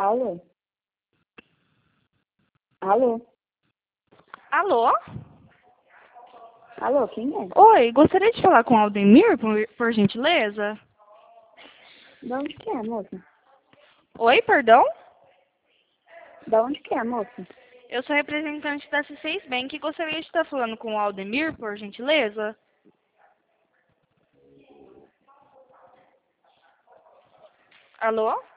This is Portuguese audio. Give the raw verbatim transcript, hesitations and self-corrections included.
Alô? Alô? Alô? Alô, quem é? Oi, gostaria de falar com o Aldemir, por, por gentileza? Da onde que é, moça? Oi, perdão? Da onde que é, moça? Eu sou representante da C seis Bank e gostaria de estar falando com o Aldemir, por gentileza? Alô?